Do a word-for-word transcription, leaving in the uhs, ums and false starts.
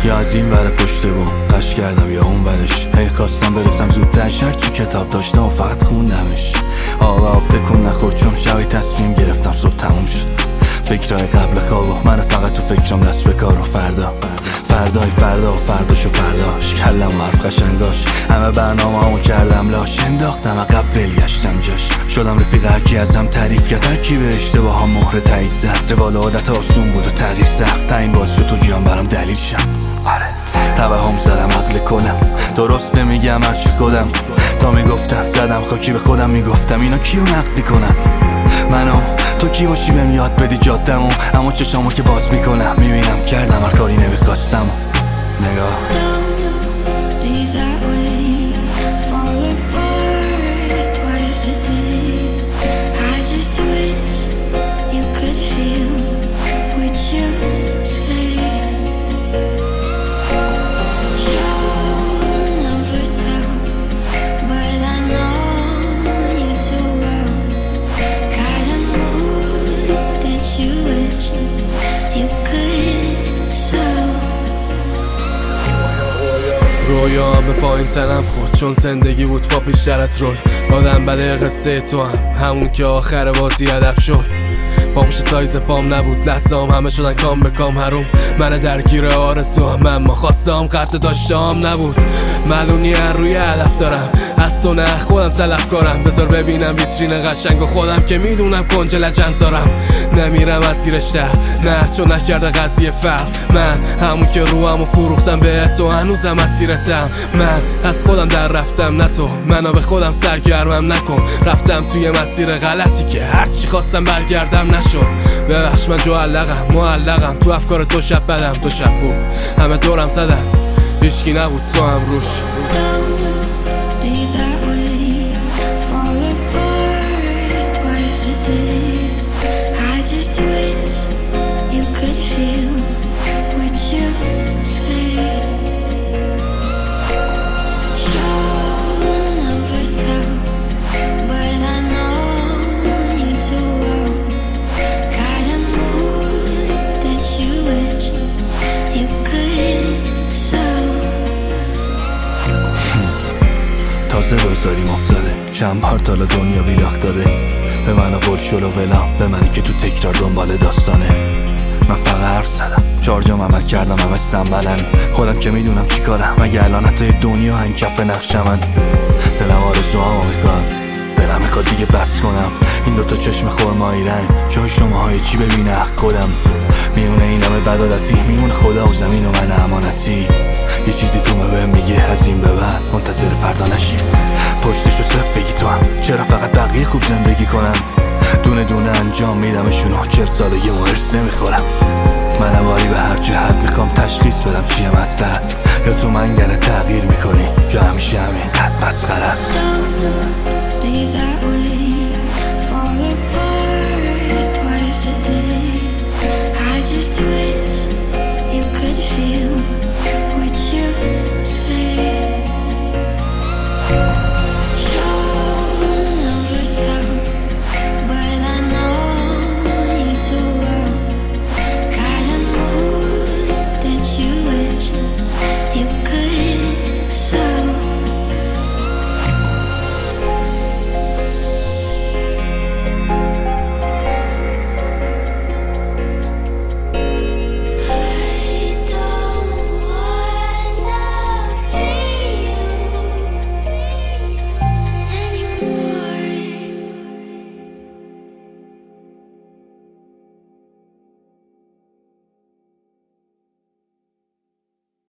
یا از این ور پشت بوم قش کردم یا اون ورش. هی خواستم برسم زودتر، چی کتاب داشتم و فقط خوندمش. آقا آب تکون نخور چون شبی تصمیم گرفتم صبح تموم شد. فکرهای قبل خواب و من فقط تو فکرم دست به کار و فردا فردای فردا و فرداش و فرداش. کلم و حرف قشنگاش، همه برنامه همو کردم لاش. انداختم عقب ولگشتم جاش. شدم رفیق هرکی ازم تعریف کرد، هرکی به اشتباه ها مهر تایید زد. روال عادت آسون بود و تغییر سخت، تا این باعث شد تو جیان برام دلیل شم. آره توهم زدم عقل کنم، درسته میگم هرچی خودم. تا میگفتن زدم خاکی به خودم، میگفتم اینا کیو نقد میکنن؟ منو تو کی باشی بهم یاد بدی جادمو. اما چشامو که باز میکنم میبینم کردم هر کاری نمیخواستم. نگاه رویام به پایین تنم خورد چون زندگی بود با پیشتر از رول. آدم بده قصه تو هم همون که آخر بازی ادب شد. پامش سایز پام نبود، لحظام همه شدن کام به کام حروم. من درگیر آرزو هم اما خواستم قد داشتم نبود. معلومی روی هدف دارم، از تو نه خودم طلب کارم. بذار ببینم ویترین قشنگ و خودم که میدونم کنج لجن زارم. نمیرم از زیرش ده نه چون نکرده قضیه فرق. من همون که روحم و فروختم به تو هنوزم اسیرتم. من از خودم در رفتم نه تو منو به خودم سرگرمم نکن. رفتم توی مسیر غلطی که هرچی خواستم برگردم نشد. ببخش من جوالقم معلقم تو افکار تو شب بدم تو شب خوب. همه دورم زدم هیچکی نبود تو هم روش. تازه بازاریم افتاده، چند بار تالا دنیا بیلاخت داده. به من قول شلو ولام، به منی که تو تکرار دنبال داستانه. من فقط حرف زدم، چهار جام عمل کردم همه سنبلن. خودم که میدونم چی کارم، مگه الان حتی دنیا هنگ کف نقش من. دلم آرزو همو میخواد، دلم میخواد دیگه بس کنم. این دوتا چشم خرمایی رنگ جای شماهای چی ببینه خودم. میونه این همه بدادتی، میونه خدا و زمین و من امانتی. یه چیزی تو بهم میگه از این به بعد منتظر فردا نشیم. پشتشو صف بگی تو هم، چرا فقط بقیه خوب زندگی کنم؟ دونه دونه انجام میدمشونو، چهل ساله یه مرس نمیخورم. من واری به هر جهت میخورم.